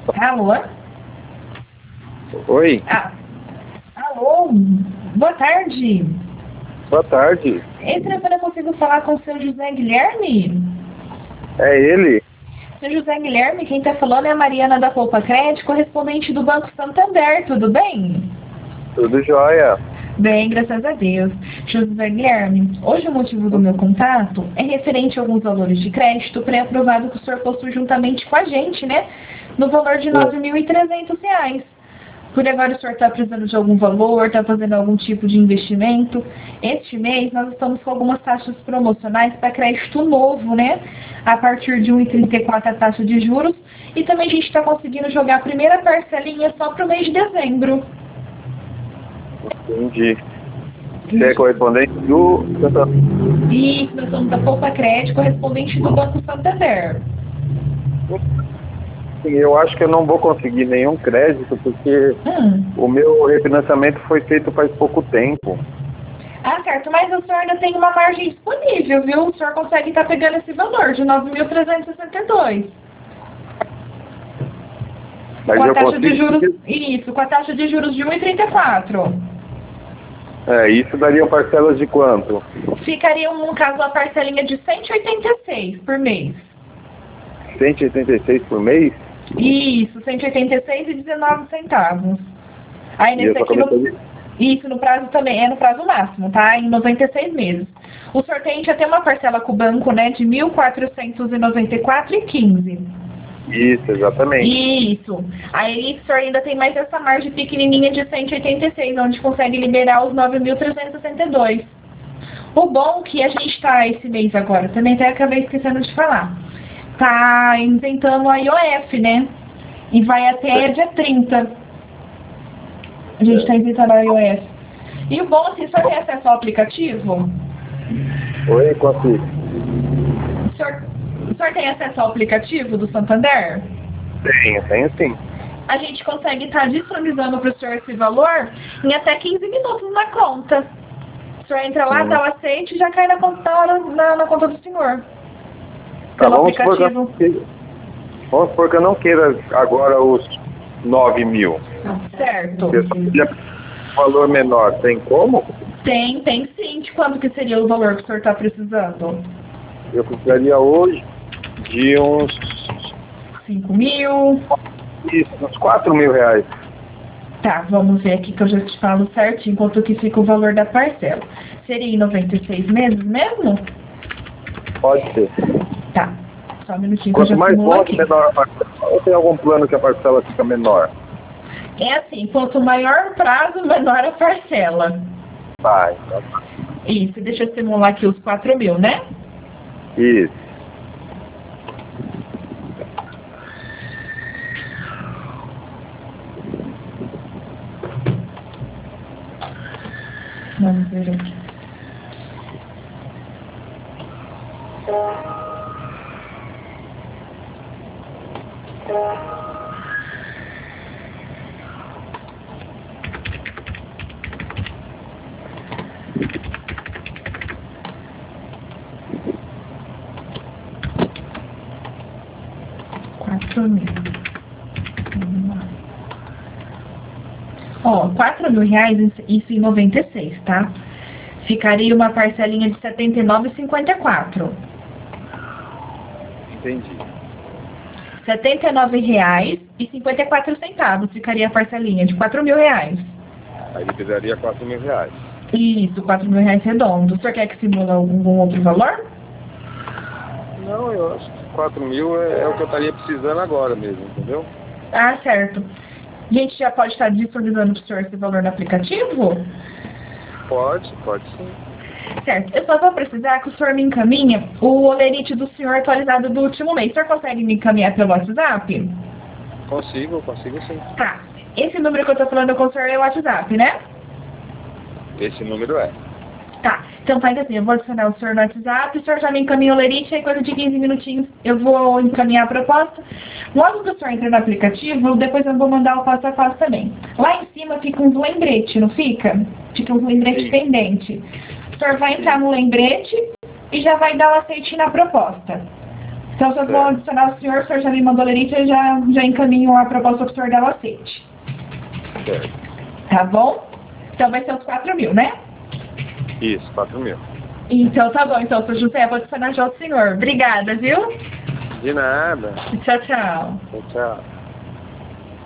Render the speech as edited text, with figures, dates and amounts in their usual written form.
Alô? Oi. Alô? Boa tarde. Boa tarde. Entre eu consigo falar com o seu José Guilherme? É ele? Seu José Guilherme, quem está falando é a Mariana da Poupa Crédito, correspondente do Banco Santander, tudo bem? Tudo jóia. Bem, graças a Deus. José Guilherme, hoje o motivo do meu contato é referente a alguns valores de crédito pré-aprovado que o senhor possui juntamente com a gente, né? No valor de R$ 9.300. Por agora o senhor está precisando de algum valor, está fazendo algum tipo de investimento. Este mês nós estamos com algumas taxas promocionais para crédito novo, né? A partir de 1,34 a taxa de juros. E também a gente está conseguindo jogar a primeira parcelinha só para o mês de dezembro. Entendi. Você é correspondente do Santander? Isso, nós somos da Poupa Crédito, correspondente do Banco Santander. Sim, eu acho que eu não vou conseguir nenhum crédito porque o meu refinanciamento foi feito faz pouco tempo. Ah, certo, mas o senhor ainda tem uma margem disponível, viu? O senhor consegue estar pegando esse valor de 9.362. Mas com a eu taxa consigo... de juros, isso, com a taxa de juros de 1,34. Isso daria parcelas de quanto? Ficaria, no caso, a parcelinha de 186 por mês. 186 por mês? Isso, 186,19. Aí nesse aqui, isso no prazo também, é no prazo máximo, tá? Em 96 meses. O sorteio já tem uma parcela com o banco, né, de 1.494,15. Isso, exatamente. Isso. Aí o senhor ainda tem mais essa margem pequenininha de 186, onde consegue liberar os 9.362. O bom que a gente está esse mês agora, também até acabei esquecendo de falar, tá isentando a IOF, né? E vai até dia 30. A gente está isentando a IOF. E o bom é que o senhor tem acesso ao aplicativo? Oi, consigo. O senhor tem acesso ao aplicativo do Santander? Tenho sim. A gente consegue estar disponibilizando para o senhor esse valor em até 15 minutos na conta. O senhor entra lá, dá o aceite e já cai na conta, na conta do senhor. Pelo aplicativo. Vamos supor que eu não queira agora os 9.000. Certo. Eu só queria valor menor. Tem como? Tem sim. De quanto que seria o valor que o senhor está precisando? Eu precisaria hoje de uns... 5.000. Isso, uns 4.000 reais. Tá, vamos ver aqui que eu já te falo certinho quanto que fica o valor da parcela. Seria em 96 meses mesmo? Pode ser. Tá, só um minutinho que eu já simulo aqui. Quanto mais menor a parcela, ou tem algum plano que a parcela fica menor? É assim, quanto maior o prazo, menor a parcela. Vai. Isso, deixa eu simular aqui os 4.000, né? Isso. Vamos ver aqui. Ó, R$4.000, isso em 96, tá? Ficaria uma parcelinha de R$ 79,54. Entendi. R$ 79,54 ficaria a parcelinha de R$4.000. Aí ele precisaria 4.000 reais. Isso, R$4.000 redondo. O senhor quer que simule algum outro valor? Não, eu acho que 4.000 é o que eu estaria precisando agora mesmo, entendeu? Ah, certo. A gente já pode estar disponibilizando para o senhor esse valor no aplicativo? Pode sim. Certo. Eu só vou precisar que o senhor me encaminhe o olerite do senhor atualizado do último mês. O senhor consegue me encaminhar pelo WhatsApp? Consigo sim. Tá. Esse número que eu tô falando com o senhor é o WhatsApp, né? Esse número é. Tá. Então faz assim, eu vou adicionar o senhor no WhatsApp, o senhor já me encaminha o lerite, aí coisa de 15 minutinhos eu vou encaminhar a proposta. Logo que o senhor entra no aplicativo, depois eu vou mandar o passo a passo também. Lá em cima fica uns lembrete, não fica? Fica uns lembrete pendente. O senhor vai entrar no lembrete e já vai dar o aceite na proposta. Então, se eu vou adicionar o senhor já me mandou a lerite, já encaminho a proposta para o senhor dela aceite. Certo. Tá bom? Então vai ser os 4.000, né? Isso, 4.000. Então tá bom, então, seu José, vou adicionar já o senhor. Obrigada, viu? De nada. Tchau, tchau. Tchau.